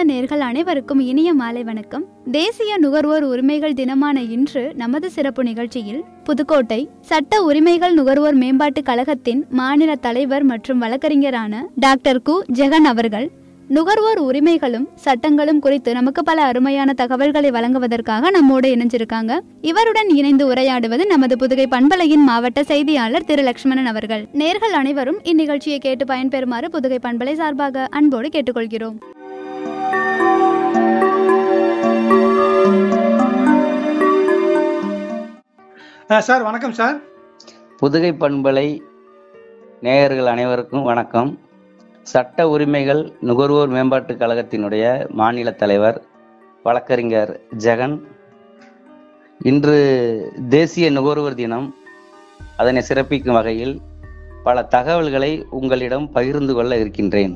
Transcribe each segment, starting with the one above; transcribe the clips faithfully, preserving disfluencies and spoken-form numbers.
நேயர்கள் அனைவருக்கும் இனிய மாலை வணக்கம். தேசிய நுகர்வோர் உரிமைகள் தினமான இன்று நமது சிறப்பு நிகழ்ச்சியில் புதுக்கோட்டை சட்ட உரிமைகள் நுகர்வோர் மேம்பாட்டு கழகத்தின் மாநில தலைவர் மற்றும் வழக்கறிஞரான டாக்டர் கு ஜெகன் அவர்கள் நுகர்வோர் உரிமைகளும் சட்டங்களும் குறித்து நமக்கு பல அருமையான தகவல்களை வழங்குவதற்காக நம்மோடு இணைஞ்சிருக்காங்க. இவருடன் இணைந்து உரையாடுவது நமது புதுகை பண்பலையின் மாவட்ட செய்தியாளர் திரு லட்சுமணன் அவர்கள். நேயர்கள் அனைவரும் இந்நிகழ்ச்சியை கேட்டு பயன்பெறுமாறு புதுகை பண்பலை சார்பாக அன்போடு கேட்டுக்கொள்கிறோம். சார் வணக்கம் சார். புதுகை பண்பலை நேயர்கள் அனைவருக்கும் வணக்கம். சட்ட உரிமைகள் நுகர்வோர் மேம்பாட்டு கழகத்தினுடைய மாநில தலைவர் வழக்கறிஞர் ஜெகன். இன்று தேசிய நுகர்வோர் தினம். அதனை சிறப்பிக்கும் வகையில் பல தகவல்களை உங்களிடம் பகிர்ந்து கொள்ள இருக்கின்றேன்.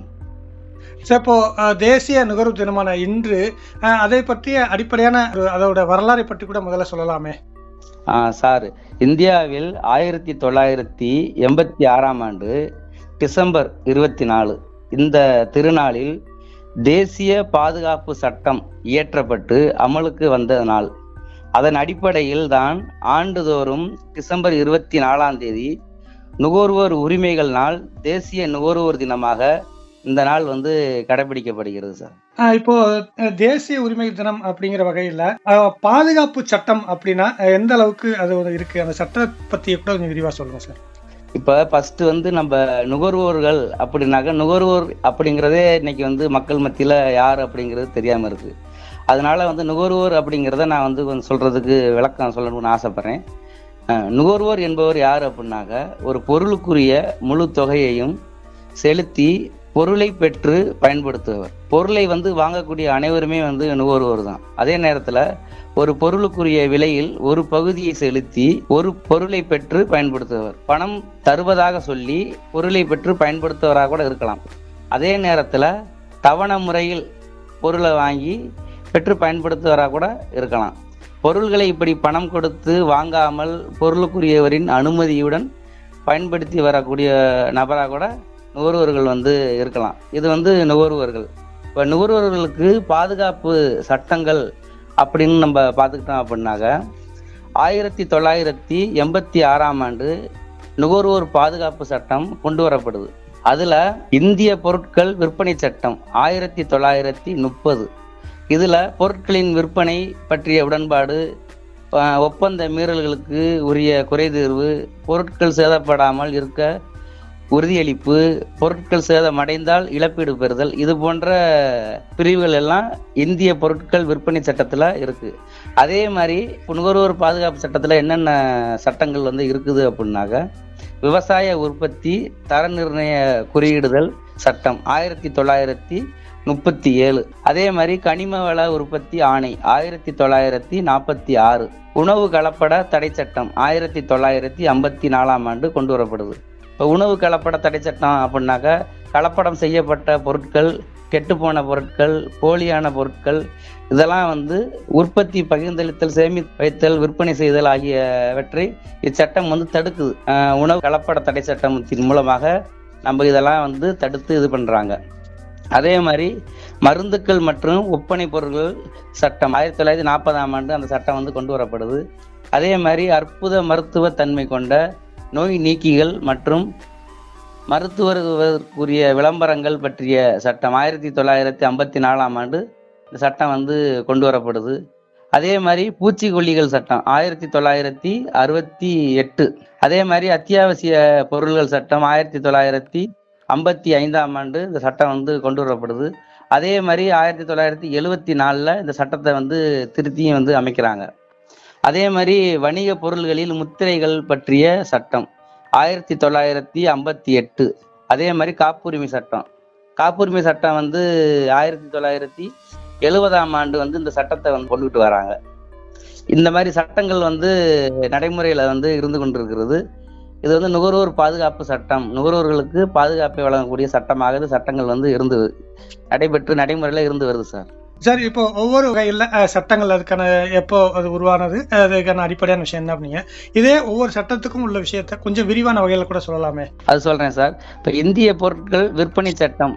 சார், இப்போ தேசிய நுகர்வோர் தினமான இன்று அதை பற்றிய அடிப்படையான அதோட வரலாறை பற்றி கூட முதல்ல சொல்லலாமே. ஆ சார், இந்தியாவில் ஆயிரத்தி தொள்ளாயிரத்தி எண்பத்தி ஆறாம் ஆண்டு டிசம்பர் இருபத்தி நாலு இந்த திருநாளில் தேசிய பாதுகாப்பு சட்டம் இயற்றப்பட்டு அமலுக்கு வந்த நாள். அதன் அடிப்படையில் தான் ஆண்டுதோறும் டிசம்பர் இருபத்தி நாலாம் தேதி நுகர்வோர் உரிமைகள் நாள், தேசிய நுகர்வோர் தினமாக இந்த நாள் வந்து கடைபிடிக்கப்படுகிறது சார். இப்போ தேசிய உரிமை தினம் அப்படிங்கிற வகையில பாதுகாப்பு சட்டம் அப்படின்னா எந்த அளவுக்கு அது இருக்கு, அந்த சட்டத்தை பத்தி கூட கொஞ்சம் விரிவா சொல்லுங்க சார். இப்ப ஃபர்ஸ்ட் வந்து நம்ம நுகர்வோர்கள் அப்படின்னாக்க, நுகர்வோர் அப்படிங்கிறதே இன்னைக்கு வந்து மக்கள் மத்தியில யார் அப்படிங்கிறது தெரியாம இருக்கு. அதனால வந்து நுகர்வோர் அப்படிங்கிறத நான் வந்து கொஞ்சம் சொல்றதுக்கு விளக்கம் சொல்லணும்னு ஆசைப்படுறேன். நுகர்வோர் என்பவர் யார் அப்படின்னாக்க, ஒரு பொருளுக்குரிய முழு தொகையையும் செலுத்தி பொருளை பெற்று பயன்படுத்துபவர். பொருளை வந்து வாங்கக்கூடிய அனைவருமே வந்து நுகர்வோர் தான். அதே நேரத்துல ஒரு பொருளுக்குரிய விலையில் ஒரு பகுதியை செலுத்தி ஒரு பொருளை பெற்று பயன்படுத்துபவர். பணம் தருவதாக சொல்லி பொருளை பெற்று பயன்படுத்துவராக கூட இருக்கலாம். அதே நேரத்துல தவணை முறையில் பொருளை வாங்கி பெற்று பயன்படுத்துவராக கூட இருக்கலாம். பொருள்களை இப்படி பணம் கொடுத்து வாங்காமல் பொருளுக்குரியவரின் அனுமதியுடன் பயன்படுத்தி வரக்கூடிய நபராக கூட நுகர்வோர்கள் வந்து இருக்கலாம். இது வந்து நுகர்வோர்கள். இப்போ நுகர்வோர்களுக்கு பாதுகாப்பு சட்டங்கள் அப்படின்னு நம்ம பார்த்துக்கிட்டோம் அப்படின்னாக்க, ஆயிரத்தி தொள்ளாயிரத்தி எண்பத்தி ஆறாம் ஆண்டு நுகர்வோர் பாதுகாப்பு சட்டம் கொண்டு வரப்படுது. அதுல இந்திய பொருட்கள் விற்பனை சட்டம் ஆயிரத்தி தொள்ளாயிரத்தி முப்பது. இதுல பொருட்களின் விற்பனை பற்றிய உடன்பாடு, ஒப்பந்த மீறல்களுக்கு உரிய குறைதீர்வு, பொருட்கள் சேதப்படாமல் இருக்க உறுதியளிப்பு, பொருட்கள் சேதமடைந்தால் இழப்பீடு பெறுதல், இது போன்ற பிரிவுகள் எல்லாம் இந்திய பொருட்கள் விற்பனை சட்டத்துல இருக்கு. அதே மாதிரி நுகர்வோர் பாதுகாப்பு சட்டத்துல என்னென்ன சட்டங்கள் வந்து இருக்குது அப்படின்னாக்க, விவசாய உற்பத்தி தர நிர்ணய குறியீடுதல் சட்டம் ஆயிரத்தி தொள்ளாயிரத்தி முப்பத்தி ஏழு. அதே மாதிரி கனிம வள உற்பத்தி ஆணை ஆயிரத்தி தொள்ளாயிரத்தி நாற்பத்தி ஆறு. உணவு கலப்பட தடை சட்டம் ஆயிரத்தி தொள்ளாயிரத்தி ஐம்பத்தி நாலாம் ஆண்டு கொண்டு வரப்படுது. இப்போ உணவு கலப்பட தடை சட்டம் அப்படின்னாக்க, கலப்படம் செய்யப்பட்ட பொருட்கள், கெட்டுப்போன பொருட்கள், போலியான பொருட்கள், இதெல்லாம் வந்து உற்பத்தி, பகிர்ந்தளித்தல், சேமி வைத்தல், விற்பனை செய்தல் ஆகியவற்றை இச்சட்டம் வந்து தடுக்குது. உணவு கலப்பட தடை சட்டத்தின் மூலமாக நம்ம இதெல்லாம் வந்து தடுத்து இது பண்றாங்க. அதே மாதிரி மருந்துக்கள் மற்றும் ஒப்பனை பொருட்கள் சட்டம் ஆயிரத்தி தொள்ளாயிரத்தி நாற்பதாம் ஆண்டு அந்த சட்டம் வந்து கொண்டு வரப்படுது. அதே மாதிரி அற்புத மருத்துவ தன்மை கொண்ட நோய் நீக்கிகள் மற்றும் மருத்துவருக்குரிய விளம்பரங்கள் பற்றிய சட்டம் ஆயிரத்தி தொள்ளாயிரத்தி ஐம்பத்தி நாலாம் ஆண்டு இந்த சட்டம் வந்து கொண்டு வரப்படுது. அதே மாதிரி பூச்சிக்கொல்லிகள் சட்டம் ஆயிரத்தி தொள்ளாயிரத்தி அறுபத்தி எட்டு. அதே மாதிரி அத்தியாவசிய பொருள்கள் சட்டம் ஆயிரத்தி தொள்ளாயிரத்தி ஐம்பத்தி ஐந்தாம் ஆண்டு இந்த சட்டம் வந்து கொண்டு வரப்படுது. அதே மாதிரி ஆயிரத்தி தொள்ளாயிரத்தி எழுவத்தி நாலுல இந்த சட்டத்தை வந்து திருத்தியும் வந்து அமைக்கிறாங்க. அதே மாதிரி வணிக பொருள்களில் முத்திரைகள் பற்றிய சட்டம் ஆயிரத்தி தொள்ளாயிரத்தி ஐம்பத்தி எட்டு. அதே மாதிரி காப்புரிமை சட்டம் காப்புரிமை சட்டம் வந்து ஆயிரத்தி தொள்ளாயிரத்தி எழுபதாம் ஆண்டு வந்து இந்த சட்டத்தை வந்து கொண்டுகிட்டு வராங்க. இந்த மாதிரி சட்டங்கள் வந்து நடைமுறையில வந்து இருந்து கொண்டிருக்கிறது. இது வந்து நுகர்வோர் பாதுகாப்பு சட்டம், நுகர்வோர்களுக்கு பாதுகாப்பை வழங்கக்கூடிய சட்டமாக இந்த சட்டங்கள் வந்து இருந்து நடைபெற்று நடைமுறையில இருந்து வருது சார். சார், இப்போ ஒவ்வொரு வகையில் சட்டங்கள் அதுக்கான எப்போ அது உருவானது, அதுக்கான அடிப்படையான விஷயம் என்ன அப்படிங்க, இதே ஒவ்வொரு சட்டத்துக்கும் உள்ள விஷயத்த கொஞ்சம் விரிவான வகையில் கூட சொல்லலாமே. அது சொல்றேன் சார். இப்போ இந்திய பொருட்கள் விற்பனை சட்டம்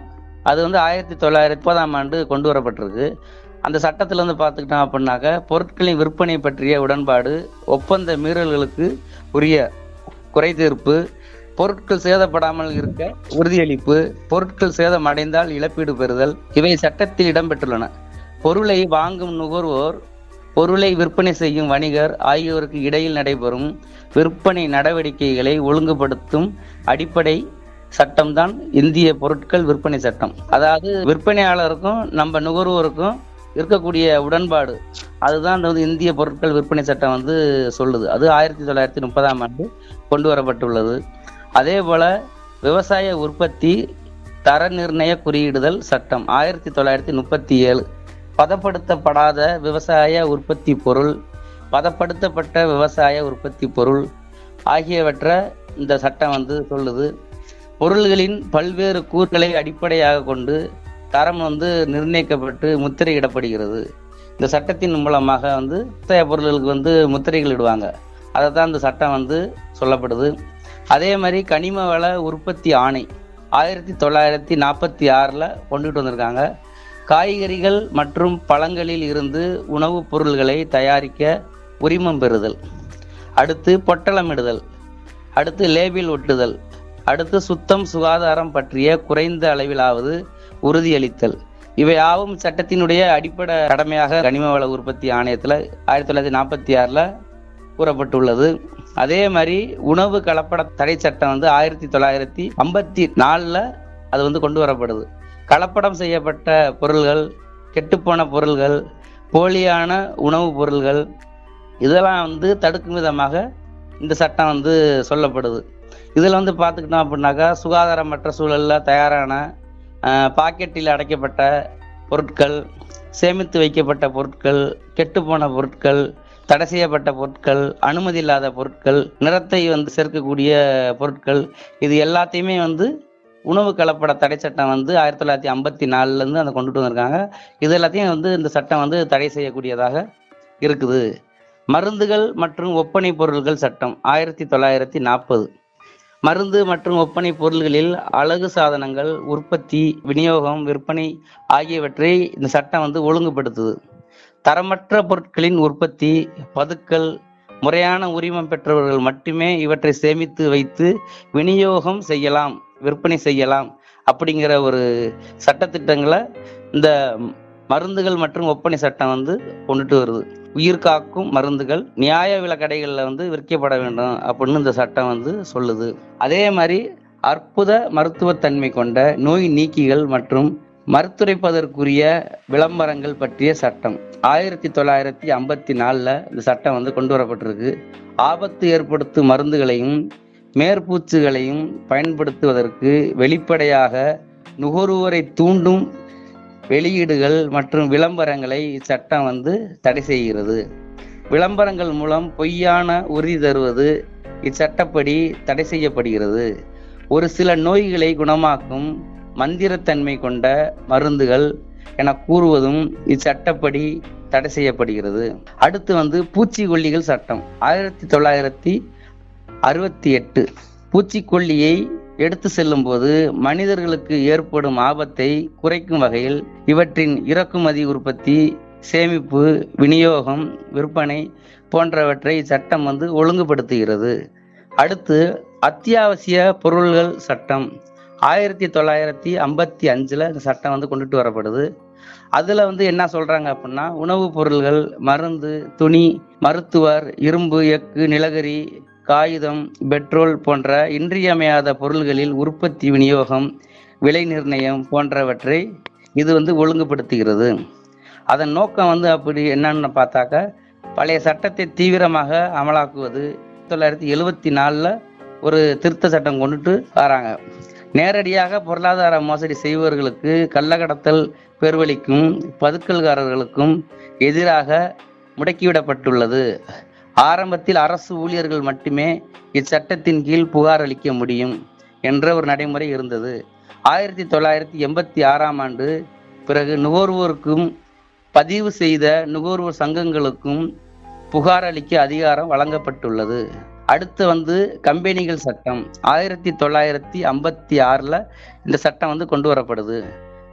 அது வந்து ஆயிரத்தி தொள்ளாயிரத்தி முப்பதாம் ஆண்டு கொண்டு வரப்பட்டிருக்கு. அந்த சட்டத்தில் வந்து பார்த்துக்கிட்டோம் அப்படின்னாக்க பொருட்களின் விற்பனை பற்றிய உடன்பாடு, ஒப்பந்த மீறல்களுக்கு உரிய குறை தீர்ப்பு, பொருட்கள் சேதப்படாமல் இருக்க உறுதியளிப்பு, பொருட்கள் சேதம் அடைந்தால் இழப்பீடு பெறுதல், இவை சட்டத்தில் இடம்பெற்றுள்ளன. பொருளை வாங்கும் நுகர்வோர், பொருளை விற்பனை செய்யும் வணிகர் ஆகியோருக்கு இடையில் நடைபெறும் விற்பனை நடவடிக்கைகளை ஒழுங்குபடுத்தும் அடிப்படை சட்டம்தான் இந்திய பொருட்கள் விற்பனை சட்டம். அதாவது விற்பனையாளருக்கும் நம்ம நுகர்வோருக்கும் இருக்கக்கூடிய உடன்பாடு, அதுதான் வந்து இந்திய பொருட்கள் விற்பனை சட்டம் வந்து சொல்லுது. அது ஆயிரத்தி தொள்ளாயிரத்தி முப்பதாம் ஆண்டு கொண்டு வரப்பட்டுள்ளது. அதே போல விவசாய உற்பத்தி தர நிர்ணய குறியீடுதல் சட்டம் ஆயிரத்தி தொள்ளாயிரத்தி முப்பத்தி ஏழு பதப்படுத்தப்படாத விவசாய உற்பத்தி பொருள், பதப்படுத்தப்பட்ட விவசாய உற்பத்தி பொருள் ஆகியவற்றை இந்த சட்டம் வந்து சொல்லுது. பொருள்களின் பல்வேறு கூறுகளை அடிப்படையாக கொண்டு தரம் வந்து நிர்ணயிக்கப்பட்டு முத்திரையிடப்படுகிறது. இந்த சட்டத்தின் மூலமாக வந்து விவசாய பொருள்களுக்கு வந்து முத்திரைகள் இடுவாங்க. அதை தான் இந்த சட்டம் வந்து சொல்லப்படுது. அதே மாதிரி கனிம வள உற்பத்தி ஆணை ஆயிரத்தி தொள்ளாயிரத்தி நாற்பத்தி ஆறில் கொண்டுகிட்டு வந்திருக்காங்க. காய்கறிகள் மற்றும் பழங்களில் இருந்து உணவுப் பொருள்களை தயாரிக்க உரிமம் பெறுதல், அடுத்து பொட்டலமிடுதல், அடுத்து லேபிள் ஒட்டுதல், அடுத்து சுத்தம் சுகாதாரம் பற்றிய குறைந்த அளவிலாவது உறுதியளித்தல், இவையாவும் சட்டத்தினுடைய அடிப்படை கடமையாக கனிம வள உற்பத்தி ஆணையத்தில் ஆயிரத்தி தொள்ளாயிரத்தி நாற்பத்தி ஆறில் கூறப்பட்டுள்ளது. அதே மாதிரி உணவு கலப்பட தடை சட்டம் வந்து ஆயிரத்தி தொள்ளாயிரத்தி ஐம்பத்தி நாலில் அது வந்து கொண்டு வரப்படுது. கலப்படம் செய்யப்பட்ட பொருள்கள், கெட்டுப்போன பொருள்கள், போலியான உணவுப் பொருள்கள் இதெல்லாம் வந்து தடுக்கும் விதமாக இந்த சட்டம் வந்து சொல்லப்படுது. இதில் வந்து பார்த்துக்கிட்டோம் அப்படின்னாக்கா சுகாதாரமற்ற சூழலில் தயாரான பாக்கெட்டில் அடைக்கப்பட்ட பொருட்கள், சேமித்து வைக்கப்பட்ட பொருட்கள், கெட்டுப்போன பொருட்கள், தடை செய்யப்பட்ட பொருட்கள், அனுமதி இல்லாத பொருட்கள், நிறத்தை வந்து சேர்க்கக்கூடிய பொருட்கள், இது எல்லாத்தையுமே வந்து உணவு கலப்பட தடை சட்டம் வந்து ஆயிரத்தி தொள்ளாயிரத்தி ஐம்பத்தி நாலுலேருந்து அதை கொண்டுட்டு வந்திருக்காங்க. இது எல்லாத்தையும் வந்து இந்த சட்டம் வந்து தடை செய்யக்கூடியதாக இருக்குது. மருந்துகள் மற்றும் ஒப்பனை பொருள்கள் சட்டம் ஆயிரத்தி தொள்ளாயிரத்தி நாற்பது மருந்து மற்றும் ஒப்பனை பொருள்களில் அழகு சாதனங்கள் உற்பத்தி, விநியோகம், விற்பனை ஆகியவற்றை இந்த சட்டம் வந்து ஒழுங்குபடுத்துது. தரமற்ற பொருட்களின் உற்பத்தி, பதுக்கல், முறையான உரிமம் பெற்றவர்கள் மட்டுமே இவற்றை சேமித்து வைத்து விநியோகம் செய்யலாம், விற்பனை செய்யலாம் அப்படிங்கிற ஒரு சட்டத்திட்டங்களை இந்த மருந்துகள் மற்றும் ஒப்பனை சட்டம் வந்து கொண்டுட்டு வருது. உயிர் காக்கும் மருந்துகள் நியாய விலை கடைகளில் வந்து விற்கப்பட வேண்டும் அப்படின்னு இந்த சட்டம் வந்து சொல்லுது. அதே மாதிரி அற்புத மருத்துவத்தன்மை கொண்ட நோய் நீக்கிகள் மற்றும் மருத்துரைப்பதற்குரிய விளம்பரங்கள் பற்றிய சட்டம் ஆயிரத்தி தொள்ளாயிரத்தி ஐம்பத்தி நாலுல இந்த சட்டம் வந்து கொண்டு வரப்பட்டிருக்கு. ஆபத்து ஏற்படுத்தும் மருந்துகளையும் மேற்பூச்சுகளையும் பயன்படுத்துவதற்கு வெளிப்படையாக நுகர்வோரை தூண்டும் வெளியீடுகள் மற்றும் விளம்பரங்களை இச்சட்டம் வந்து தடை செய்கிறது. விளம்பரங்கள் மூலம் பொய்யான உறுதி தருவது இச்சட்டப்படி தடை செய்யப்படுகிறது. ஒரு சில நோய்களை குணமாக்கும் மந்திரத்தன்மை கொண்ட மருந்துகள் என கூறுவதும் இச்சட்டப்படி தடை செய்யப்படுகிறது. அடுத்து வந்து பூச்சிக்கொல்லிகள் சட்டம் ஆயிரத்தி தொள்ளாயிரத்தி அறுபத்தி எட்டு பூச்சிக்கொல்லியை எடுத்து செல்லும் போது மனிதர்களுக்கு ஏற்படும் ஆபத்தை குறைக்கும் வகையில் இவற்றின் இறக்குமதி, உற்பத்தி, சேமிப்பு, விநியோகம், விற்பனை போன்றவற்றை சட்டம் வந்து ஒழுங்குபடுத்துகிறது. அடுத்து அத்தியாவசிய பொருள்கள் சட்டம் ஆயிரத்தி தொள்ளாயிரத்தி ஐம்பத்தி அஞ்சுல இந்த சட்டம் வந்து கொண்டுட்டு வரப்படுது. அதுல வந்து என்ன சொல்றாங்க அப்படின்னா, உணவுப் பொருள்கள், மருந்து, துணி, மருத்துவர், இரும்பு, எஃகு, நிலக்கரி, காகிதம், பெட்ரோல் போன்ற இன்றியமையாத பொருள்களில் உற்பத்தி, விநியோகம், விலை நிர்ணயம் போன்றவற்றை இது வந்து ஒழுங்குபடுத்துகிறது. அதன் நோக்கம் வந்து அப்படி என்னன்னு பார்த்தாக்க, பழைய சட்டத்தை தீவிரமாக அமலாக்குவது. தொள்ளாயிரத்தி எழுபத்தி நாலுல ஒரு திருத்த சட்டம் கொண்டுட்டு வராங்க. நேரடியாக பொருளாதார மோசடி செய்பவர்களுக்கு, கள்ளக்கடத்தல் பேர்வழிக்கும் பதுக்கல்காரர்களுக்கும் எதிராக முடக்கிவிடப்பட்டுள்ளது. ஆரம்பத்தில் அரசு ஊழியர்கள் மட்டுமே இச்சட்டத்தின் கீழ் புகார் அளிக்க முடியும் என்ற ஒரு நடைமுறை இருந்தது. ஆயிரத்தி தொள்ளாயிரத்தி எண்பத்தி ஆறாம் ஆண்டு பிறகு நுகர்வோருக்கும் பதிவு செய்த நுகர்வோர் சங்கங்களுக்கும் புகார் அளிக்க அதிகாரம் வழங்கப்பட்டுள்ளது. அடுத்து வந்து கம்பெனிகள் சட்டம் ஆயிரத்தி தொள்ளாயிரத்தி ஐம்பத்தி ஆறுல இந்த சட்டம் வந்து கொண்டு வரப்படுது.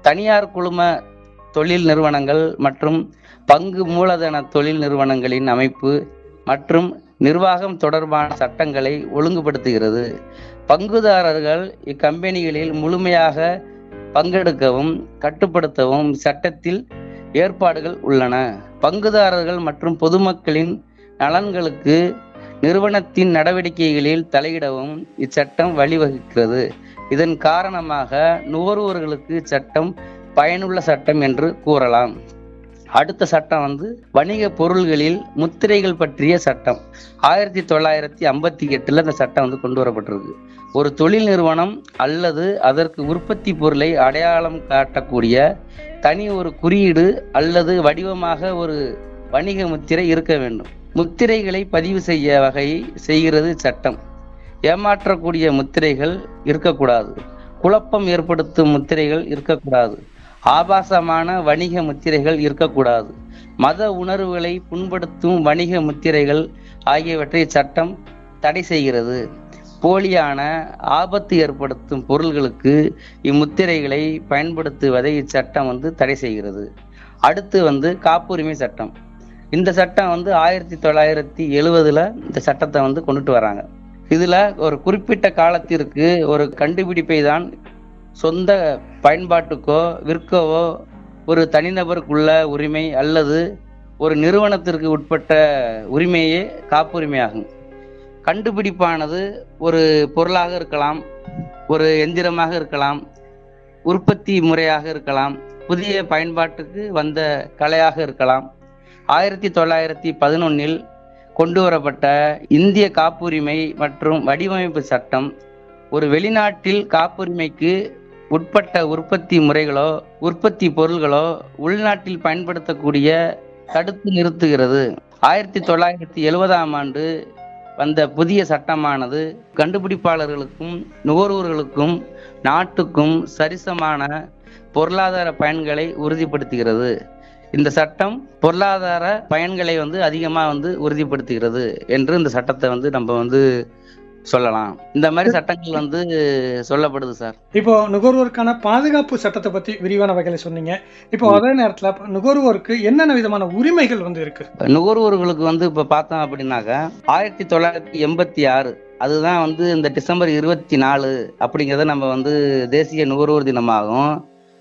தனியார் குழும தொழில் நிறுவனங்கள் மற்றும் பங்கு மூலதன தொழில் நிறுவனங்களின் அமைப்பு மற்றும் நிர்வாகம் தொடர்பான சட்டங்களை ஒழுங்குபடுத்துகிறது. பங்குதாரர்கள் இக்கம்பெனிகளில் முழுமையாக பங்கெடுக்கவும் கட்டுப்படுத்தவும் சட்டத்தில் ஏற்பாடுகள் உள்ளன. பங்குதாரர்கள் மற்றும் பொதுமக்களின் நலன்களுக்கு நிறுவனத்தின் நடவடிக்கைகளில் தலையிடவும் இச்சட்டம் வழிவகுக்கிறது. இதன் காரணமாக நுகர்வோர்களுக்கு சட்டம் பயனுள்ள சட்டம் என்று கூறலாம். அடுத்த சட்டம் வந்து வணிக பொருள்களில் முத்திரைகள் பற்றிய சட்டம். ஆயிரத்தி தொள்ளாயிரத்தி ஐம்பத்தி எட்டுல இந்த சட்டம் வந்து கொண்டு வரப்பட்டிருக்கு. ஒரு தொழில் நிறுவனம் அல்லது அதற்கு உற்பத்தி பொருளை அடையாளம் காட்டக்கூடிய தனி ஒரு குறியீடு அல்லது வடிவமாக ஒரு வணிக முத்திரை இருக்க வேண்டும். முத்திரைகளை பதிவு செய்ய வகை செய்கிறது சட்டம். ஏமாற்றக்கூடிய முத்திரைகள் இருக்கக்கூடாது. குழப்பம் ஏற்படுத்தும் முத்திரைகள் இருக்கக்கூடாது. ஆபாசமான வணிக முத்திரைகள் இருக்கக்கூடாது. மத உணர்வுகளை புண்படுத்தும் வணிக முத்திரைகள் ஆகியவற்றை சட்டம் தடை செய்கிறது. போலியான ஆபத்து ஏற்படுத்தும் பொருள்களுக்கு இம்முத்திரைகளை பயன்படுத்துவதை இச்சட்டம் வந்து தடை செய்கிறது. அடுத்து வந்து காப்புரிமை சட்டம். இந்த சட்டம் வந்து ஆயிரத்தி தொள்ளாயிரத்தி எழுவதுல இந்த சட்டத்தை வந்து கொண்டுட்டு வராங்க. இதுல ஒரு குறிப்பிட்ட காலத்திற்கு ஒரு கண்டுபிடிப்பை தான் சொந்த பயன்பாட்டுக்கோ விற்கவோ ஒரு தனிநபருக்குள்ள உரிமை அல்லது ஒரு நிறுவனத்திற்கு உட்பட்ட உரிமையே காப்புரிமையாகும். கண்டுபிடிப்பானது ஒரு பொருளாக இருக்கலாம், ஒரு எந்திரமாக இருக்கலாம், உற்பத்தி முறையாக இருக்கலாம், புதிய பயன்பாட்டுக்கு வந்த கலையாக இருக்கலாம். ஆயிரத்தி தொள்ளாயிரத்தி பதினொன்னில் கொண்டு வரப்பட்ட இந்திய காப்புரிமை மற்றும் வடிவமைப்பு சட்டம் ஒரு வெளிநாட்டில் காப்புரிமைக்கு உட்பட்ட உற்பத்தி முறைகளோ உற்பத்தி பொருள்களோ உள்நாட்டில் பயன்படுத்தக்கூடிய தடுத்து நிறுத்துகிறது. ஆயிரத்தி தொள்ளாயிரத்தி எழுபதாம் ஆண்டு வந்த புதிய சட்டமானது கண்டுபிடிப்பாளர்களுக்கும் நுகர்வோர்களுக்கும் நாட்டுக்கும் சரிசமான பொருளாதார பயன்களை உறுதிப்படுத்துகிறது. இந்த சட்டம் பொருளாதார பயன்களை வந்து அதிகமா வந்து உறுதிப்படுத்துகிறது என்று இந்த சட்டத்தை வந்து நம்ம வந்து சொல்லலாம். இந்த மாதிரி சட்டங்கள் வந்து சொல்லப்படுது சார். இப்போ நுகர்வோருக்கான பாதுகாப்பு சட்டத்தை பத்தி விரிவான வகையில சொன்னீங்க. இப்போ அதே நேரத்துல நுகர்வோருக்கு என்னென்ன விதமான உரிமைகள் வந்து இருக்கு? நுகர்வோர்களுக்கு வந்து இப்ப பார்த்தோம் அப்படின்னாக்க ஆயிரத்தி தொள்ளாயிரத்தி எண்பத்தி ஆறு அதுதான் வந்து இந்த டிசம்பர் இருபத்தி நாலு அப்படிங்கிறத நம்ம வந்து தேசிய நுகர்வோர் தினமாகவும்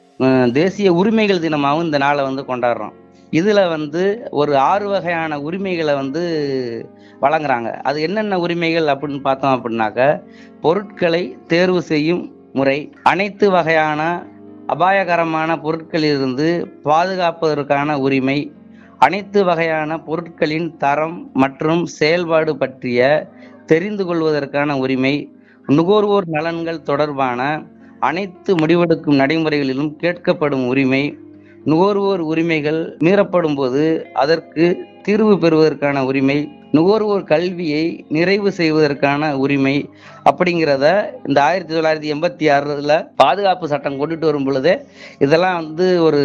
தேசிய உரிமைகள் தினமாகவும் இந்த நாளை வந்து கொண்டாடுறோம். இதுல வந்து ஒரு ஆறு வகையான உரிமைகளை வந்து வழங்குறாங்க. அது என்னென்ன உரிமைகள் அப்படின்னு பார்த்தோம் அப்படின்னாக்க பொருட்களை தேர்வு செய்யும் முறை, அனைத்து வகையான அபாயகரமான பொருட்களிலிருந்து பாதுகாப்பதற்கான உரிமை, அனைத்து வகையான பொருட்களின் தரம் மற்றும் செயல்பாடு பற்றிய தெரிந்து கொள்வதற்கான உரிமை, நுகர்வோர் நலன்கள் தொடர்பான அனைத்து முடிவெடுக்கும் நடைமுறைகளிலும் கேட்கப்படும் உரிமை, நுகர்வோர் உரிமைகள் மீறப்படும் போது அதற்கு தீர்வு பெறுவதற்கான உரிமை, நுகர்வோர் கல்வியை நிறைவு செய்வதற்கான உரிமை அப்படிங்கிறத இந்த ஆயிரத்தி தொள்ளாயிரத்தி எண்பத்தி ஆறுல பாதுகாப்பு சட்டம் கொண்டுட்டு வரும் பொழுதே இதெல்லாம் வந்து ஒரு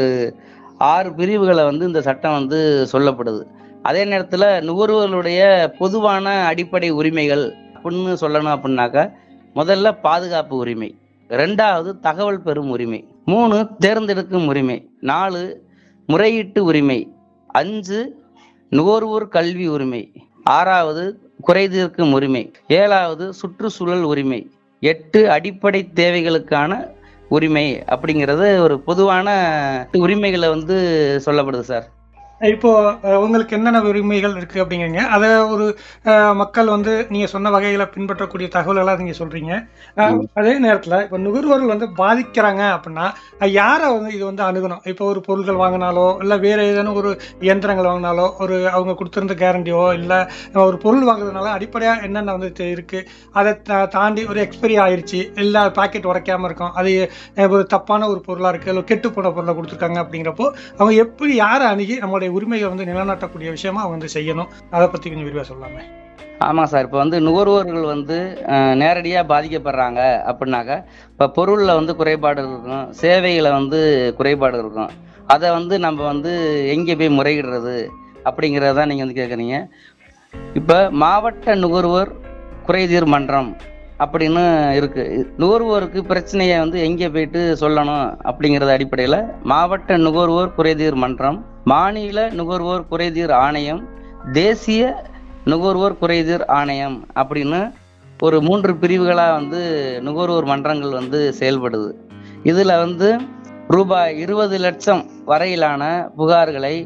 ஆறு பிரிவுகளை வந்து இந்த சட்டம் வந்து சொல்லப்படுது. அதே நேரத்துல நுகர்வோர்களுடைய பொதுவான அடிப்படை உரிமைகள் அப்படின்னு சொல்லணும் அப்படின்னாக்க முதல்ல பாதுகாப்பு உரிமை, ரெண்டாவது தகவல் பெறும் உரிமை, மூணு தேர்ந்தெடுக்கும் உரிமை, நாலு முறையீட்டு உரிமை, அஞ்சு நுகர்வோர் கல்வி உரிமை, ஆறாவது குறைதீர்க்கும் உரிமை, ஏழாவது சுற்றுச்சூழல் உரிமை, எட்டு அடிப்படை தேவைகளுக்கான உரிமை அப்படிங்கிறது ஒரு பொதுவான உரிமைகளை வந்து சொல்லப்படுது சார். இப்போ உங்களுக்கு என்னென்ன உரிமைகள் இருக்கு அப்படிங்கிறீங்க. அதை ஒரு மக்கள் வந்து நீங்க சொன்ன வகையில பின்பற்றக்கூடிய தகவல்களா நீங்க சொல்றீங்க. அதே நேரத்துல இப்ப நுகர்வோர்கள் வந்து பாதிக்கிறாங்க அப்படின்னா யாரை வந்து இது வந்து அணுகணும்? இப்போ ஒரு பொருட்கள் வாங்கினாலோ இல்ல வேற ஏதேனும் ஒரு இயந்திரங்கள் வாங்கினாலோ ஒரு அவங்க கொடுத்திருந்த கேரண்டியோ இல்ல ஒரு பொருள் வாங்குறதுனால அடிப்படையா என்னென்ன வந்து இருக்கு, அதை தாண்டி ஒரு எக்ஸ்பைரி ஆயிடுச்சு இல்ல பாக்கெட் உடைக்காம இருக்கும், அது ஒரு தப்பான ஒரு பொருளா இருக்கு இல்ல கெட்டு போன பொருளை கொடுத்துருக்காங்க அப்படிங்கிறப்போ அவங்க எப்படி யாரை அணுகி நம்மளுடைய உரிமையை வந்து நிலைநாட்டக்கூடிய விஷயமா அவங்க வந்து செய்யணும்? அதை பத்தி கொஞ்சம் விரிவா சொல்லலாமே. ஆமா சார். இப்போ வந்து நுகர்வோர்கள் வந்து நேரடியா பாதிக்கப்படுறாங்க அப்படின்னாக்க இப்போ பொருள்ல வந்து குறைபாடு இருக்கும், சேவைகளை வந்து குறைபாடு இருக்கும். அதை வந்து நம்ம வந்து எங்கே போய் முறையிடுறது அப்படிங்கிறதான் நீங்க வந்து கேட்குறீங்க. இப்போ மாவட்ட நுகர்வோர் குறைதீர் மன்றம் அப்படின்னு இருக்கு. நுகர்வோருக்கு பிரச்சனையை வந்து எங்கே போயிட்டு சொல்லணும் அப்படிங்கறது அடிப்படையில மாவட்ட நுகர்வோர் குறைதீர் மன்றம், மாநில நுகர்வோர் குறைதீர் ஆணையம், தேசிய நுகர்வோர் குறைதீர் ஆணையம் அப்படின்னு ஒரு மூன்று பிரிவுகளா வந்து நுகர்வோர் மன்றங்கள் வந்து செயல்படுது. இதுல வந்து ரூபாய் இருபது லட்சம் வரையிலான புகார்களை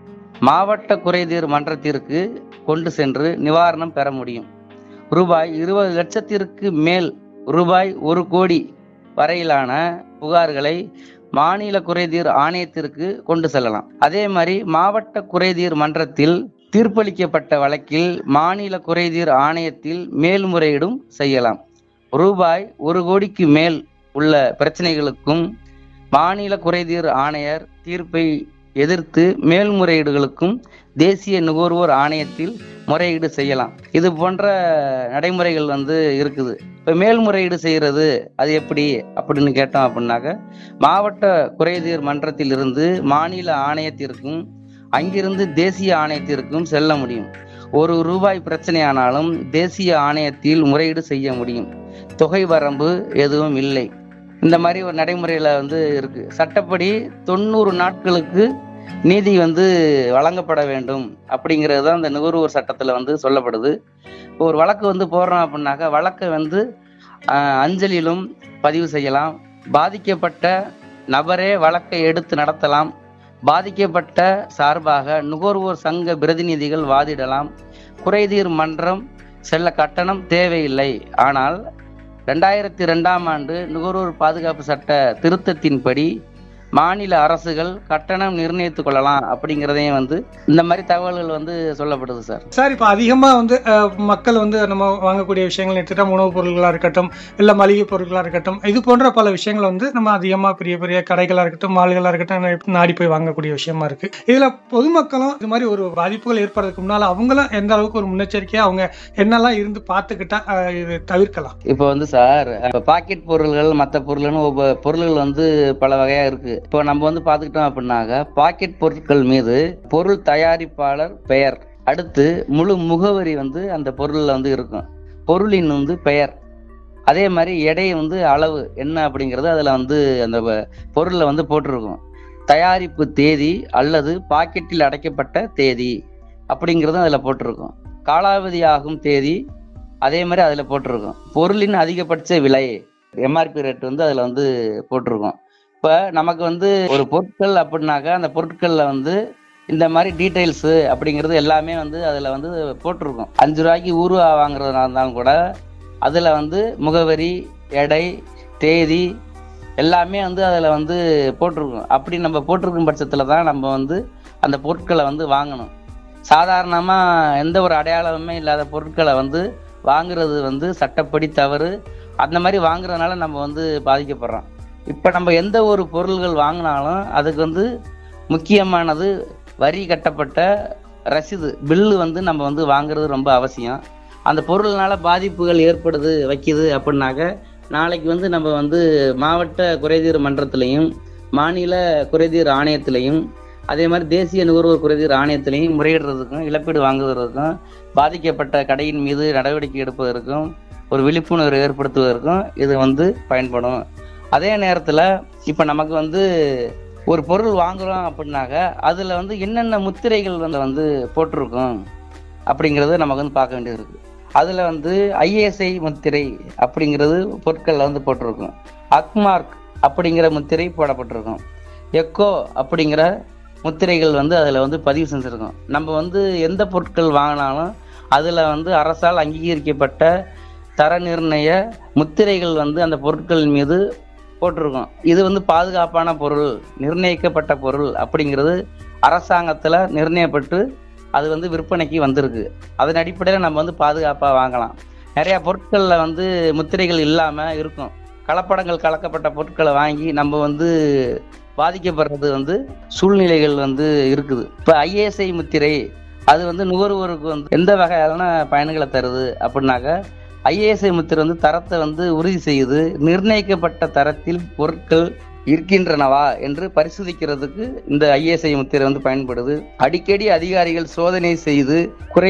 மாவட்ட குறைதீர் மன்றத்திற்கு கொண்டு சென்று நிவாரணம் பெற முடியும். ரூபாய் இருபது லட்சத்திற்கு மேல் ரூபாய் ஒரு கோடி வரையிலான புகார்களை மாநில குறைதீர் ஆணையத்திற்கு கொண்டு செல்லலாம். அதே மாதிரி மாவட்ட குறைதீர் மன்றத்தில் தீர்ப்பளிக்கப்பட்ட வழக்கில் மாநில குறைதீர் ஆணையத்தில் மேல்முறையீடும் செய்யலாம். ரூபாய் ஒரு கோடிக்கு மேல் உள்ள பிரச்சனைகளுக்கும் மாநில குறைதீர் ஆணையர் தீர்ப்பை எதிர்த்து மேல்முறையீடுகளுக்கும் தேசிய நுகர்வோர் ஆணையத்தில் முறையீடு செய்யலாம். இது போன்ற நடைமுறைகள் வந்து இருக்குது. இப்ப மேல்முறையீடு செய்யறது அது எப்படி அப்படின்னு கேட்டோம் அப்படின்னாக்க, மாவட்ட குறைதீர் மன்றத்தில் இருந்து மாநில ஆணையத்திற்கும் அங்கிருந்து தேசிய ஆணையத்திற்கும் செல்ல முடியும். ஒரு ரூபாய் பிரச்சனையானாலும் தேசிய ஆணையத்தில் முறையீடு செய்ய முடியும். தொகை வரம்பு எதுவும் இல்லை. இந்த மாதிரி ஒரு நடைமுறையில வந்து இருக்கு. சட்டப்படி தொண்ணூறு நாட்களுக்கு நீதி வந்து வழங்கப்பட வேண்டும் அப்படிங்கிறது தான் இந்த நுகர்வோர் சட்டத்துல வந்து சொல்லப்படுது. இப்போ ஒரு வழக்கு வந்து போடுறோம் அப்படின்னாக்கா வழக்கை வந்து ஆஹ் அஞ்சலிலும் பதிவு செய்யலாம். பாதிக்கப்பட்ட நபரே வழக்கை எடுத்து நடத்தலாம். பாதிக்கப்பட்ட சார்பாக நுகர்வோர் சங்க பிரதிநிதிகள் வாதிடலாம். குறைதீர் மன்றம் செல்ல கட்டணம் தேவையில்லை. ஆனால் ரெண்டாயிரத்தி ரெண்டாம் ஆண்டு நுகர்வோர் பாதுகாப்பு சட்ட திருத்தத்தின்படி மாநில அரசுகள் கட்டணம் நிர்ணயித்துக் கொள்ளலாம் அப்படிங்கிறதையும் வந்து இந்த மாதிரி தகவல்கள் வந்து சொல்லப்படுது சார். சார், இப்போ அதிகமா வந்து மக்கள் வந்து நம்ம வாங்கக்கூடிய விஷயங்கள் எடுத்துட்டா உணவுப் பொருட்களா இருக்கட்டும், இல்ல மளிகை பொருட்களா இருக்கட்டும், இது போன்ற பல விஷயங்கள் வந்து நம்ம அதிகமா பெரிய பெரிய கடைகளா இருக்கட்டும், மால்களா இருக்கட்டும் நாடி போய் வாங்கக்கூடிய விஷயமா இருக்கு. இதுல பொதுமக்களும் இது மாதிரி ஒரு பாதிப்புகள் ஏற்படுறதுக்கு முன்னால அவங்களும் எந்த அளவுக்கு ஒரு முன்னெச்சரிக்கையா அவங்க என்னெல்லாம் இருந்து பார்த்துக்கிட்டா இது தவிர்க்கலாம்? இப்போ வந்து சார், பாக்கெட் பொருள்கள் மற்ற பொருள்னு ஒவ்வொரு பொருள்கள் வந்து பல வகையா இருக்கு. இப்போ நம்ம வந்து பாத்துக்கிட்டோம் அப்படின்னாக்க பாக்கெட் பொருட்கள் மீது பொருள் தயாரிப்பாளர் பெயர், அடுத்து முழு முகவரி வந்து அந்த பொருள்ல வந்து இருக்கும். பொருளின் வந்து பெயர், அதே மாதிரி எடை வந்து அளவு என்ன அப்படிங்கிறது அதுல வந்து அந்த பொருள்ல வந்து போட்டிருக்கும். தயாரிப்பு தேதி அல்லது பாக்கெட்டில் அடைக்கப்பட்ட தேதி அப்படிங்கிறதும் அதுல போட்டிருக்கும். காலாவதி ஆகும் தேதி அதே மாதிரி அதுல போட்டிருக்கும். பொருளின் அதிகபட்ச விலை எம்ஆர்பி ரேட் வந்து அதுல வந்து போட்டிருக்கும். இப்ப நமக்கு வந்து ஒரு பொருட்கள் அப்படின்னாக்கா அந்த பொருட்கள்ல வந்து இந்த மாதிரி டீடைல்ஸ் அப்படிங்கிறது எல்லாமே வந்து அதுல வந்து போட்டிருக்கும். அஞ்சு ரூபாய்க்கு ஊறுகா வாங்குறதுனா இருந்தாலும் கூட அதுல வந்து முகவரி, எடை, தேதி எல்லாமே வந்து அதுல வந்து போட்டிருக்கும். அப்படி நம்ம போட்டிருக்கும் பட்சத்துல தான் நம்ம வந்து அந்த பொருட்களை வந்து வாங்கணும். சாதாரணமா எந்த ஒரு அடையாளமுமே இல்லாத பொருட்களை வந்து வாங்குறது வந்து சட்டப்படி தவறு. அந்த மாதிரி வாங்குறதுனால நம்ம வந்து பாதிக்கப்படுறோம். இப்ப நம்ம எந்த ஒரு பொருள்கள் வாங்கினாலும் அதுக்கு வந்து முக்கியமானது வரி கட்டப்பட்ட ரசீது, பில்லு வந்து நம்ம வந்து வாங்குறது ரொம்ப அவசியம். அந்த பொருள்னால பாதிப்புகள் ஏற்படுது வைக்குது அப்படின்னாக்க நாளைக்கு வந்து நம்ம வந்து மாவட்ட குறைதீர் மன்றத்திலையும் மாநில குறைதீர் ஆணையத்திலையும் அதே மாதிரி தேசிய நுகர்வோர் குறைதீர் ஆணையத்திலையும் முறையிடுறதுக்கும் இழப்பீடு வாங்குவதற்கும் பாதிக்கப்பட்ட கடையின் மீது நடவடிக்கை எடுப்பதற்கும் ஒரு விழிப்புணர்வு ஏற்படுத்துவதற்கும் இது வந்து பயன்படும். அதே நேரத்துல இப்ப நமக்கு வந்து ஒரு பொருள் வாங்குறோம் அப்படின்னாக்க அதுல வந்து என்னென்ன முத்திரைகள் வந்து வந்து போட்டிருக்கும் அப்படிங்கறத நமக்கு வந்து பார்க்க வேண்டியது இருக்கு. அதுல வந்து ஐஎஸ்ஐ முத்திரை அப்படிங்கிறது பொருட்கள்ல வந்து போட்டிருக்கும். அக்மார்க் அப்படிங்கிற முத்திரை போடப்பட்டிருக்கும். எக்கோ அப்படிங்கிற முத்திரைகள் வந்து அதுல வந்து பதிவு செஞ்சிருக்கோம். நம்ம வந்து எந்த பொருட்கள் வாங்கினாலும் அதுல வந்து அரசால் அங்கீகரிக்கப்பட்ட தர நிர்ணய முத்திரைகள் வந்து அந்த பொருட்கள் மீது போட்டிருக்கோம். இது வந்து பாதுகாப்பான பொருள், நிர்ணயிக்கப்பட்ட பொருள் அப்படிங்கிறது அரசாங்கத்துல நிர்ணயப்பட்டு அது வந்து விற்பனைக்கு வந்திருக்கு. அதன் அடிப்படையில நம்ம வந்து பாதுகாப்பா வாங்கலாம். நிறைய பொருட்கள்ல வந்து முத்திரைகள் இல்லாம இருக்கும். கலப்படங்கள் கலக்கப்பட்ட பொருட்களை வாங்கி நம்ம வந்து பாதிக்கப்படுறது வந்து சூழ்நிலைகள் வந்து இருக்குது. இப்ப ஐஎஸ்ஐ முத்திரை அது வந்து நுகர்வோருக்கு வந்து எந்த வகையான பயன்களை தருது அப்படின்னாக்க, ஐஏஎஸ்ஐ முத்திரை வந்து தரத்தை வந்து உறுதி செய்யுது. நிர்ணயிக்கப்பட்ட தரத்தில் பொருட்கள் இருக்கின்றனவா என்று பரிசோதிக்கிறதுக்கு இந்த ஐஏஎஸ்ஐ முத்திரை வந்து பயன்படுது. அடிக்கடி அதிகாரிகள் சோதனை செய்து குறை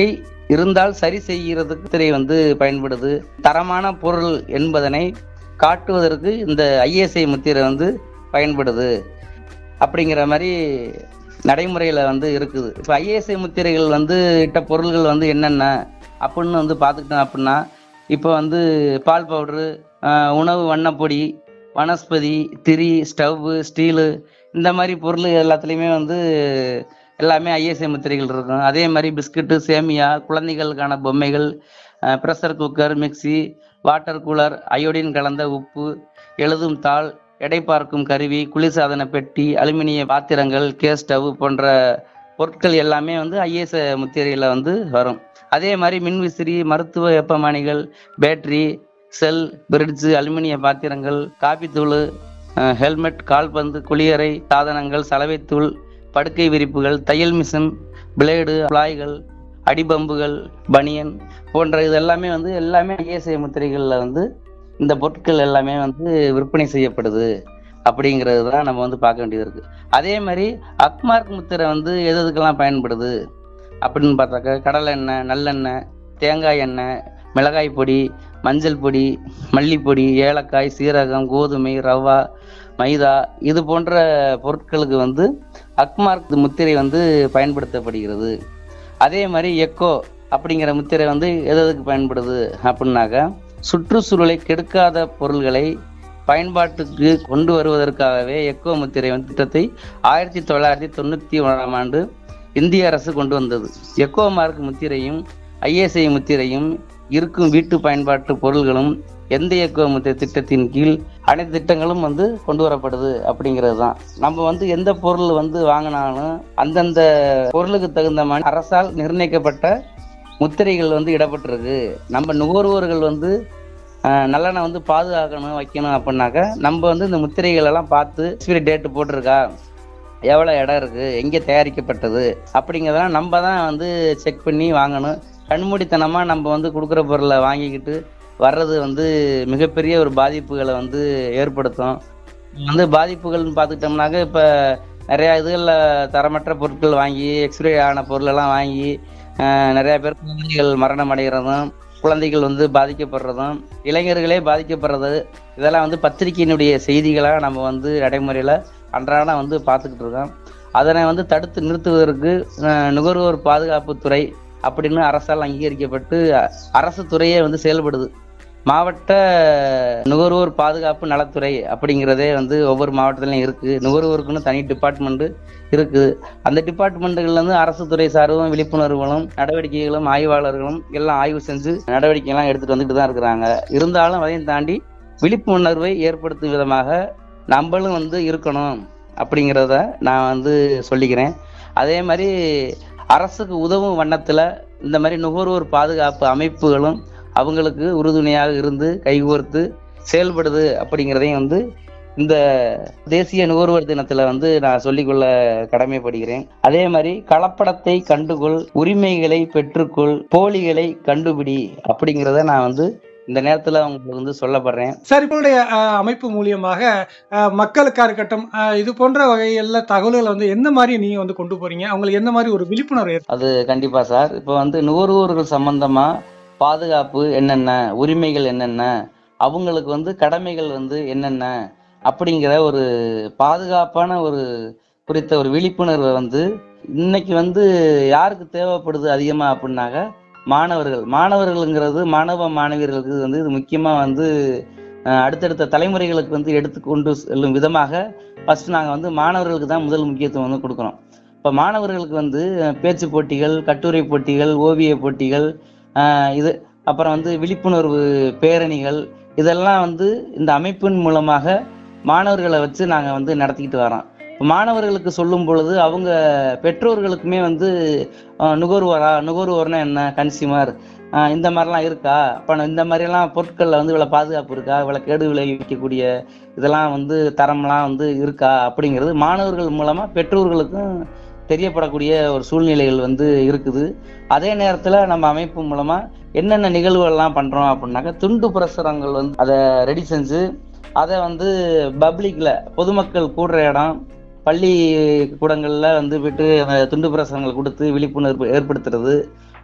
இருந்தால் சரி செய்யறதுக்கு முத்திரை வந்து பயன்படுது. தரமான பொருள் என்பதனை காட்டுவதற்கு இந்த ஐஎஸ்ஐ முத்திரை வந்து பயன்படுது அப்படிங்கிற மாதிரி நடைமுறையில வந்து இருக்குது. இப்போ ஐஎஸ்ஐ முத்திரைகள் வந்து இட்ட பொருள்கள் வந்து என்னென்ன அப்படின்னு வந்து பார்த்துக்கிட்டோம் அப்படின்னா, இப்போ வந்து பால் பவுடரு, உணவு வண்ணப்பொடி, வனஸ்பதி, திரி, ஸ்டவ்வு, ஸ்டீலு, இந்த மாதிரி பொருள் எல்லாத்துலேயுமே வந்து எல்லாமே ஐஎஸ்ஐ முத்திரைகள் இருக்கும். அதே மாதிரி பிஸ்கட்டு, சேமியா, குழந்தைகளுக்கான பொம்மைகள், pressure cooker, mixie, water cooler, iodine கலந்த உப்பு, எழுதும் தாள், எடை பார்க்கும் கருவி, குளிர்சாதன பெட்டி, அலுமினிய பாத்திரங்கள், கேஸ் ஸ்டவ் போன்ற பொருட்கள் எல்லாமே வந்து ஐஎஸ்ஐ முத்திரையில் வந்து வரும். அதே மாதிரி மின்விசிறி, மருத்துவ வெப்பமானிகள், பேட்டரி, செல், பிரிட்ஜு, அலுமினிய பாத்திரங்கள், காபித்தூள், ஹெல்மெட், கால்பந்து, குளியறை சாதனங்கள், சலவைத்தூள், படுக்கை விரிப்புகள், தையல் மிஷின், பிளேடு, பிளாய்கள், அடிபம்புகள், பனியன் போன்ற இது எல்லாமே வந்து எல்லாமே ஐஎஸ்ஐ முத்திரைகளில் வந்து இந்த பொருட்கள் எல்லாமே வந்து விற்பனை செய்யப்படுது அப்படிங்கிறது தான் நம்ம வந்து பார்க்க வேண்டியது இருக்கு. அதே மாதிரி அக்மார்க் முத்திரை வந்து எது எதுக்கெல்லாம் பயன்படுது அப்படின்னு பார்த்தாக்க, கடலை எண்ணெய், நல்லெண்ணெய், தேங்காய் எண்ணெய், மிளகாய் பொடி, மஞ்சள் பொடி, மல்லிப்பொடி, ஏலக்காய், சீரகம், கோதுமை, ரவா, மைதா இது போன்ற பொருட்களுக்கு வந்து அக்மார்க் முத்திரை வந்து பயன்படுத்தப்படுகிறது. அதே மாதிரி எக்கோ அப்படிங்கிற முத்திரை வந்து எது எதுக்கு பயன்படுது அப்படின்னாக்க, சுற்றுச்சூழலை கெடுக்காத பொருள்களை பயன்பாட்டுக்கு கொண்டு வருவதற்காகவே எக்கோ முத்திரை வந்து திட்டத்தை ஆயிரத்தி தொள்ளாயிரத்தி தொண்ணூத்தி ஒன்றாம் ஆண்டு இந்திய அரசு கொண்டு வந்தது. எக்கோ மார்க் முத்திரையும் ஐஎஸ்ஐ முத்திரையும் இருக்கும் வீட்டு பயன்பாட்டு பொருள்களும் எந்த எக்கோ முத்திரை திட்டத்தின் கீழ் அனைத்து திட்டங்களும் வந்து கொண்டு வரப்படுது அப்படிங்கிறது தான். நம்ம வந்து எந்த பொருள் வந்து வாங்கினாலும் அந்தந்த பொருளுக்கு தகுந்த மாதிரி அரசால் நிர்ணயிக்கப்பட்ட முத்திரைகள் வந்து இடப்பட்டிருக்கு. நம்ம நுகர்வோர்கள் வந்து நல்லெண்ணெய் வந்து பாதுகாக்கணும் வைக்கணும் அப்படின்னாக்க நம்ம வந்து இந்த முத்திரைகள் எல்லாம் பார்த்து எக்ஸ்பிரி டேட்டு போட்டிருக்கா, எவ்வளோ இடம் இருக்குது, எங்கே தயாரிக்கப்பட்டது அப்படிங்கிறதெல்லாம் நம்ம தான் வந்து செக் பண்ணி வாங்கணும். கண்மூடித்தனமாக நம்ம வந்து கொடுக்குற பொருளை வாங்கிக்கிட்டு வர்றது வந்து மிகப்பெரிய ஒரு பாதிப்புகளை வந்து ஏற்படுத்தும். வந்து பாதிப்புகள்னு பார்த்துக்கிட்டோம்னாக்க, இப்போ நிறையா இதுகளில் தரமற்ற பொருட்கள் வாங்கி எக்ஸ்பிரி ஆன பொருளெல்லாம் வாங்கி நிறையா பேர் குழந்தைகள் மரணம் அடைகிறதும், குழந்தைகள் வந்து பாதிக்கப்படுறதும், இளைஞர்களே பாதிக்கப்படுறது, இதெல்லாம் வந்து பத்திரிகையினுடைய செய்திகளாக நம்ம வந்து நடைமுறையில் அன்றாடம் வந்து பார்த்துக்கிட்டு இருக்கோம். அதனை வந்து தடுத்து நிறுத்துவதற்கு நுகர்வோர் பாதுகாப்புத்துறை அப்படின்னு அரசால் அங்கீகரிக்கப்பட்டு அரசு துறையே வந்து செயல்படுது. மாவட்ட நுகர்வோர் பாதுகாப்பு நலத்துறை அப்படிங்கிறதே வந்து ஒவ்வொரு மாவட்டத்திலையும் இருக்குது. நுகர்வோருக்குன்னு தனி டிபார்ட்மெண்ட்டு இருக்குது. அந்த டிபார்ட்மெண்ட்டுகள்ல இருந்து அரசு துறை சார்பும் விழிப்புணர்வுகளும் நடவடிக்கைகளும் ஆய்வாளர்களும் எல்லாம் ஆய்வு செஞ்சு நடவடிக்கைலாம் எடுத்துட்டு வந்துட்டு தான் இருக்கிறாங்க. இருந்தாலும் அதையும் தாண்டி விழிப்புணர்வை ஏற்படுத்தும் விதமாக நம்மளும் வந்து இருக்கணும் அப்படிங்கிறத நான் வந்து சொல்லிக்கிறேன். அதே மாதிரி அரசுக்கு உதவும் வண்ணத்தில் இந்த மாதிரி நுகர்வோர் பாதுகாப்பு அமைப்புகளும் அவங்களுக்கு உறுதுணையாக இருந்து கைகோர்த்து செயல்படுது அப்படிங்கிறதையும் வந்து இந்த தேசிய நுகர்வோர் தினத்துல வந்து நான் சொல்லிக்கொள்ள கடமைப்படுகிறேன். அதே மாதிரி கலப்படத்தை கண்டுகொள், உரிமைகளை பெற்றுக்கொள், போலிகளை கண்டுபிடி அப்படிங்கிறத நான் வந்து இந்த நேரத்துல உங்களுக்கு வந்து சொல்லப்படுறேன். சார், இப்போடைய அமைப்பு மூலியமாக மக்களுக்காக இருக்கட்டும், இது போன்ற வகையில தகவல்களை வந்து எந்த மாதிரி நீங்க வந்து கொண்டு போறீங்க, அவங்களுக்கு எந்த மாதிரி ஒரு விழிப்புணர்வு? அது கண்டிப்பா சார். இப்போ வந்து நுகர்வோர்கள் சம்பந்தமா பாதுகாப்பு என்னென்ன, உரிமைகள் என்னென்ன, அவங்களுக்கு வந்து கடமைகள் வந்து என்னென்ன அப்படிங்கிற ஒரு பாதுகாப்பான ஒரு குறித்த ஒரு விழிப்புணர்வை வந்து இன்னைக்கு வந்து யாருக்கு தேவைப்படுது அதிகமா அப்படின்னாக்க, மாணவர்கள் மாணவர்களுங்கிறது மாணவ மாணவியர்களுக்கு வந்து இது முக்கியமா வந்து அடுத்தடுத்த தலைமுறைகளுக்கு வந்து எடுத்துக்கொண்டு செல்லும் விதமாக ஃபர்ஸ்ட் நாங்கள் வந்து மாணவர்களுக்கு தான் முதல் முக்கியத்துவம் வந்து கொடுக்குறோம். இப்போ மாணவர்களுக்கு வந்து பேச்சு போட்டிகள், கட்டுரை போட்டிகள், ஓவிய போட்டிகள், இது அப்புறம் வந்து விழிப்புணர்வு பேரணிகள், இதெல்லாம் வந்து இந்த அமைப்பின் மூலமாக மாணவர்களை வச்சு நாங்கள் வந்து நடத்திக்கிட்டு வரோம். மாணவர்களுக்கு சொல்லும் பொழுது அவங்க பெற்றோர்களுக்குமே வந்து நுகர்வோரா, நுகர்வோர்னா என்ன, கன்சியூமர், இந்த மாதிரிலாம் இருக்கா, அப்போ இந்த மாதிரிலாம் பொருட்களில் வந்து இவ்வளோ பாதுகாப்பு இருக்கா, இவ்வளோ கேடு விளைவிக்கக்கூடிய இதெல்லாம் வந்து தரம்லாம் வந்து இருக்கா அப்படிங்கிறது மாணவர்கள் மூலமாக பெற்றோர்களுக்கும் தெரியப்படக்கூடிய ஒரு சூழ்நிலைகள் வந்து இருக்குது. அதே நேரத்தில் நம்ம அமைப்பு மூலமாக என்னென்ன நிகழ்வுகள்லாம் பண்ணுறோம் அப்படின்னாக்கா, துண்டு பிரசுரங்கள் வந்து அதை ரெடி செஞ்சு அதை வந்து பப்ளிக்கில் பொதுமக்கள் கூடுற இடம், பள்ளி கூடங்களில் வந்து விட்டு துண்டு பிரசுரங்கள் கொடுத்து விழிப்புணர்வு ஏற்படுத்துறது.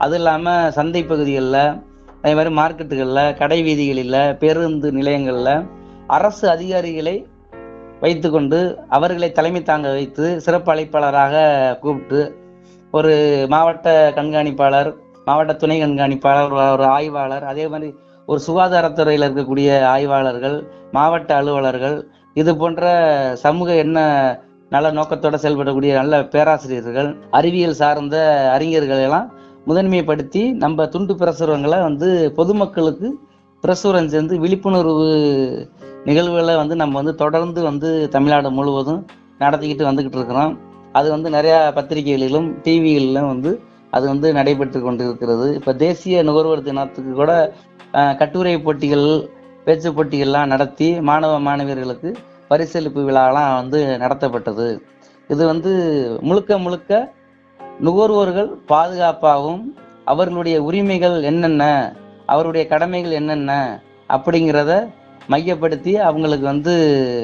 அது இல்லாமல் சந்தை பகுதிகளில், அதே மாதிரி மார்க்கெட்டுகளில், கடை வீதிகளில், பேருந்து நிலையங்களில் அரசு அதிகாரிகளை வைத்து கொண்டு அவர்களை தலைமை தாங்க வைத்து சிறப்பு அழைப்பாளராக கூப்பிட்டு ஒரு மாவட்ட கண்காணிப்பாளர், மாவட்ட துணை கண்காணிப்பாளர், ஒரு ஆய்வாளர், அதே மாதிரி ஒரு சுகாதாரத்துறையில் இருக்கக்கூடிய ஆய்வாளர்கள், மாவட்ட அலுவலர்கள், இது போன்ற சமூக என்ன நல்ல நோக்கத்தோடு செயல்படக்கூடிய நல்ல பேராசிரியர்கள், அறிவியல் சார்ந்த அறிஞர்கள் எல்லாம் முதன்மைப்படுத்தி நம்ம துண்டு பிரசுரங்களை வந்து பொதுமக்களுக்கு பிரசுரம் சேர்ந்து விழிப்புணர்வு நிகழ்வுகளை வந்து நம்ம வந்து தொடர்ந்து வந்து தமிழ்நாடு முழுவதும் நடத்திக்கிட்டு வந்துக்கிட்டு இருக்கிறோம். அது வந்து நிறையா பத்திரிகைகளிலும் டிவிகளிலும் வந்து அது வந்து நடைபெற்று கொண்டு இருக்கிறது. இப்போ தேசிய நுகர்வோர் தினத்துக்கு கூட கட்டுரை போட்டிகள், பேச்சு போட்டிகள்லாம் நடத்தி மாணவ மாணவியர்களுக்கு பரிசளிப்பு விழாலாம் வந்து நடத்தப்பட்டது. இது வந்து முழுக்க முழுக்க நுகர்வோர்கள் பாதுகாப்பாகவும் அவர்களுடைய உரிமைகள் என்னென்ன, அவருடைய கடமைகள் என்னென்ன அப்படிங்கிறத மையப்படுத்தி அவங்களுக்கு வந்து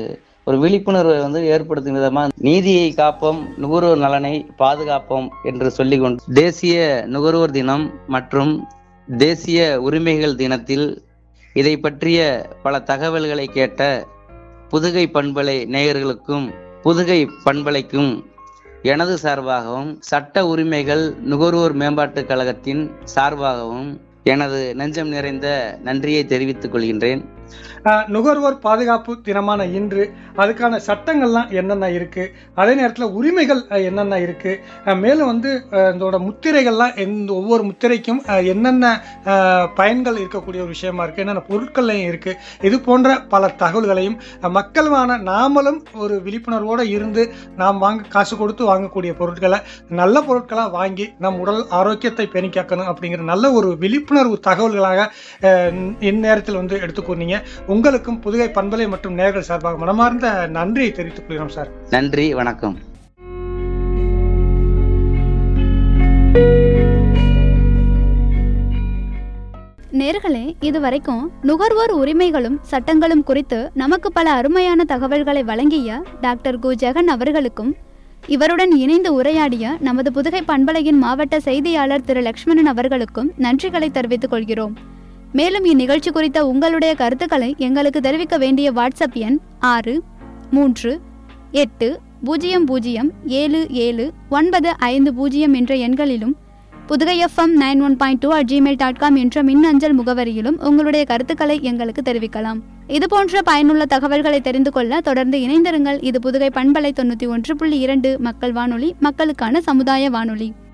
ஒரு விழிப்புணர்வை வந்து ஏற்படுத்தும் விதமாக நீதியை காப்போம், நுகர்வோர் நலனை பாதுகாப்போம் என்று சொல்லிக்கொண்டு தேசிய நுகர்வோர் தினம் மற்றும் தேசிய உரிமைகள் தினத்தில் இதை பற்றிய பல தகவல்களை கேட்ட புதுகை பண்பலை நேயர்களுக்கும் புதுகை பண்பலைக்கும் எனது சார்பாகவும் சட்ட உரிமைகள் நுகர்வோர் மேம்பாட்டுக் கழகத்தின் சார்பாகவும் எனது நெஞ்சம் நிறைந்த நன்றியை தெரிவித்துக் கொள்கின்றேன். நுகர்வோர் பாதுகாப்பு தினமான இன்று அதுக்கான சட்டங்கள்லாம் என்னென்ன இருக்கு, அதே நேரத்தில் உரிமைகள் என்னென்ன இருக்கு, மேலும் வந்து இதோட முத்திரைகள்லாம் எந்த ஒவ்வொரு முத்திரைக்கும் என்னென்ன பயன்கள் இருக்கக்கூடிய ஒரு விஷயமா இருக்கு, என்னென்ன பொருட்கள்லையும் இருக்கு, இது போன்ற பல தகவல்களையும் மக்களான நாமளும் ஒரு விழிப்புணர்வோடு இருந்து நாம் வாங்க காசு கொடுத்து வாங்கக்கூடிய பொருட்களை நல்ல பொருட்களாக வாங்கி நம் உடல் ஆரோக்கியத்தை பேணி காக்கணும் அப்படிங்கிற நல்ல ஒரு விழிப்புணர்வு தகவல்களாக இந்நேரத்தில் வந்து எடுத்துக்கொண்டீங்க. உங்களுக்கும் புதுகை பண்பலை மற்றும் நேயர்கள் சார்பாக மனமார்ந்த நன்றியை தெரிவித்துக் கொள்கிறோம் சார். நன்றி, வணக்கம். நேயர்களே, இதுவரைக்கும் நுகர்வோர் உரிமைகளும் சட்டங்களும் குறித்து நமக்கு பல அருமையான தகவல்களை வழங்கிய டாக்டர் கு ஜெகன் அவர்களுக்கும் இவருடன் இணைந்து உரையாடிய நமது புதுகை பண்பலையின் மாவட்ட செய்தியாளர் திரு லட்சுமணன் அவர்களுக்கும் நன்றிகளை தெரிவித்துக் கொள்கிறோம். மேலும் இந்நிகழ்ச்சி குறித்த உங்களுடைய கருத்துக்களை எங்களுக்கு தெரிவிக்க வேண்டிய வாட்ஸ்அப் எண் ஆறு மூன்று எட்டு பூஜ்ஜியம் பூஜ்ஜியம் ஏழு ஏழு ஒன்பது ஐந்து பூஜ்ஜியம் என்ற எண்களிலும் Pudugai FM nine one point two at Gmail dot com என்ற மின்னஞ்சல் முகவரியிலும் உங்களுடைய கருத்துக்களை எங்களுக்கு தெரிவிக்கலாம். இதுபோன்ற பயனுள்ள தகவல்களை தெரிந்து கொள்ள தொடர்ந்து இணைந்திருங்கள். இது புதுகை பண்பலை தொண்ணூற்றி ஒன்று புள்ளி இரண்டு மக்கள் வானொலி, மக்களுக்கான சமுதாய வானொலி.